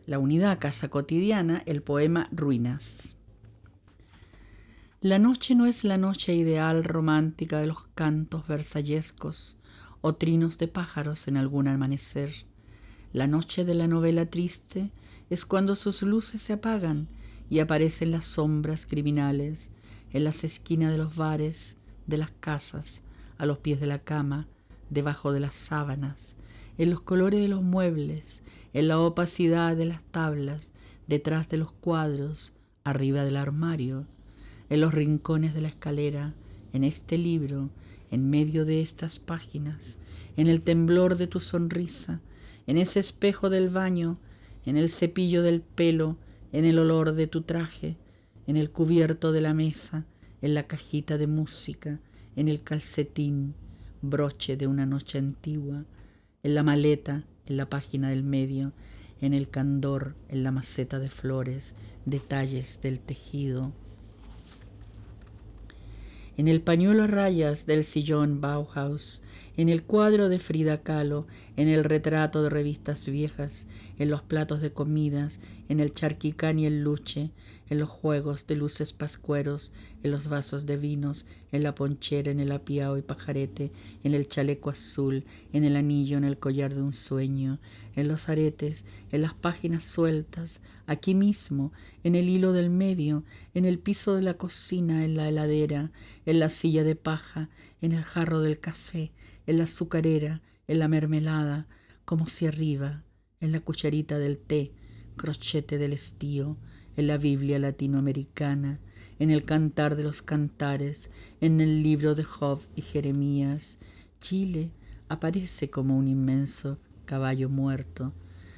La unidad Casa Cotidiana, el poema Ruinas. La noche no es la noche ideal romántica de los cantos versallescos o trinos de pájaros en algún amanecer. La noche de la novela triste es cuando sus luces se apagan y aparecen las sombras criminales en las esquinas de los bares, de las casas, a los pies de la cama, debajo de las sábanas, en los colores de los muebles, en la opacidad de las tablas, detrás de los cuadros, arriba del armario, en los rincones de la escalera, en este libro, en medio de estas páginas, en el temblor de tu sonrisa, en ese espejo del baño, en el cepillo del pelo, en el olor de tu traje, en el cubierto de la mesa, en la cajita de música, en el calcetín, broche de una noche antigua, en la maleta, en la página del medio, en el candor, en la maceta de flores, detalles del tejido, en el pañuelo a rayas del sillón Bauhaus, en el cuadro de Frida Kahlo, en el retrato de revistas viejas, en los platos de comidas, en el charquicán y el luche, en los juegos de luces pascueros, en los vasos de vinos, en la ponchera, en el apiao y pajarete, en el chaleco azul, en el anillo, en el collar de un sueño, en los aretes, en las páginas sueltas, aquí mismo, en el hilo del medio, en el piso de la cocina, en la heladera, en la silla de paja, en el jarro del café, en la azucarera, en la mermelada, como si arriba, en la cucharita del té, crochete del estío, en la Biblia latinoamericana, en el cantar de los cantares, en el libro de Job y Jeremías. Chile aparece como un inmenso caballo muerto,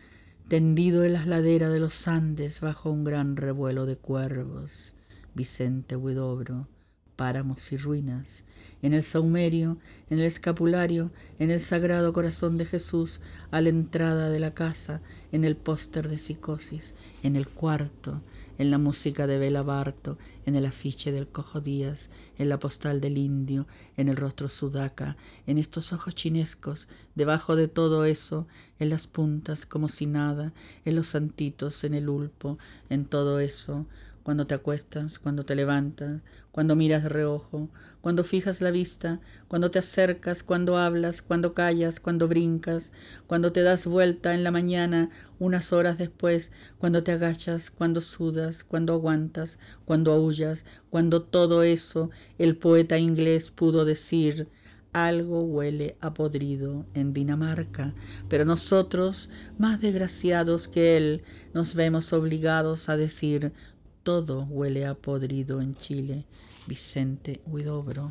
tendido en las laderas de los Andes bajo un gran revuelo de cuervos. Vicente Huidobro. Páramos y ruinas, en el saumerio, en el escapulario, en el Sagrado Corazón de Jesús, a la entrada de la casa, en el póster de Psicosis, en el cuarto, en la música de Bela Barto, en el afiche del Cojo Díaz, en la postal del Indio, en el rostro sudaca, en estos ojos chinescos, debajo de todo eso, en las puntas como si nada, en los santitos, en el ulpo, en todo eso, cuando te acuestas, cuando te levantas, cuando miras de reojo, cuando fijas la vista, cuando te acercas, cuando hablas, cuando callas, cuando brincas, cuando te das vuelta en la mañana, unas horas después, cuando te agachas, cuando sudas, cuando aguantas, cuando aullas, cuando todo eso, el poeta inglés pudo decir: algo huele a podrido en Dinamarca, pero nosotros, más desgraciados que él, nos vemos obligados a decir: todo huele a podrido en Chile. Vicente Huidobro.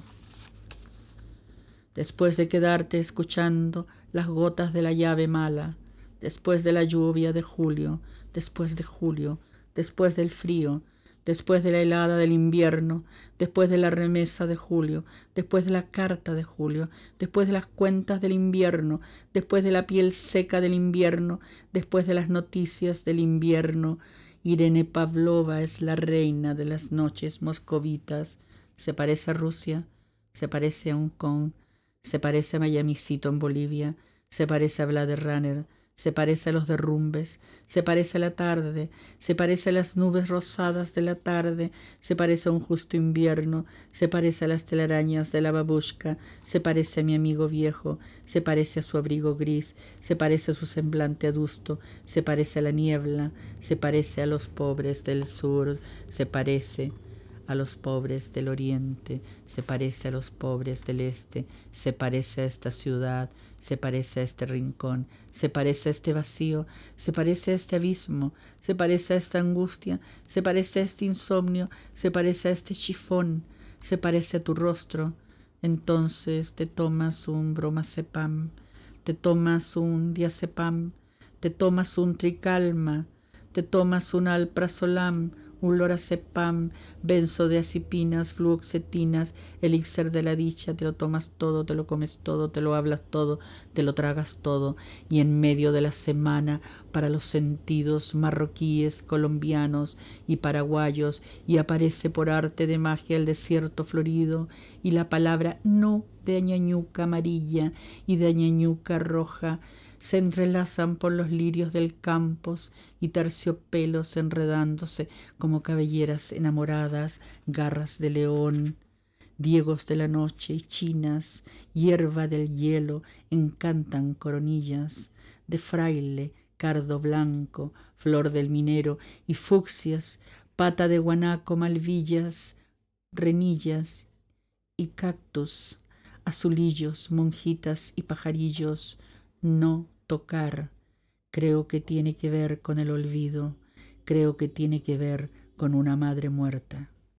Después de quedarte escuchando las gotas de la llave mala, después de la lluvia de julio, después de julio, después del frío, después de la helada del invierno, después de la remesa de julio, después de la carta de julio, después de las cuentas del invierno, después de la piel seca del invierno, después de las noticias del invierno, Irene Pavlova es la reina de las noches moscovitas. Se parece a Rusia, se parece a Hong Kong, se parece a Miamicito en Bolivia, se parece a Blade Runner, se parece a los derrumbes, se parece a la tarde, se parece a las nubes rosadas de la tarde, se parece a un justo invierno, se parece a las telarañas de la babushka, se parece a mi amigo viejo, se parece a su abrigo gris, se parece a su semblante adusto, se parece a la niebla, se parece a los pobres del sur, se parece a los pobres del oriente, se parece a los pobres del este, se parece a esta ciudad, se parece a este rincón, se parece a este vacío, se parece a este abismo, se parece a esta angustia, se parece a este insomnio, se parece a este chifón, se parece a tu rostro. Entonces te tomas un bromazepam, te tomas un diazepam, te tomas un tricalma, te tomas un alprazolam, un lorazepam, benzodiazepinas, fluoxetinas, elixir de la dicha, te lo tomas todo, te lo comes todo, te lo hablas todo, te lo tragas todo, y en medio de la semana, para los sentidos marroquíes, colombianos y paraguayos, y aparece por arte de magia el desierto florido, y la palabra no de Añañuca amarilla y de Añañuca roja, se entrelazan por los lirios del campos y terciopelos enredándose como cabelleras enamoradas, garras de león. Diegos de la noche y chinas, hierba del hielo, encantan coronillas de fraile, cardo blanco, flor del minero y fucsias, pata de guanaco, malvillas, renillas y cactus, azulillos, monjitas y pajarillos. No tocar. Creo que tiene que ver con el olvido, creo que tiene que ver con una madre muerta.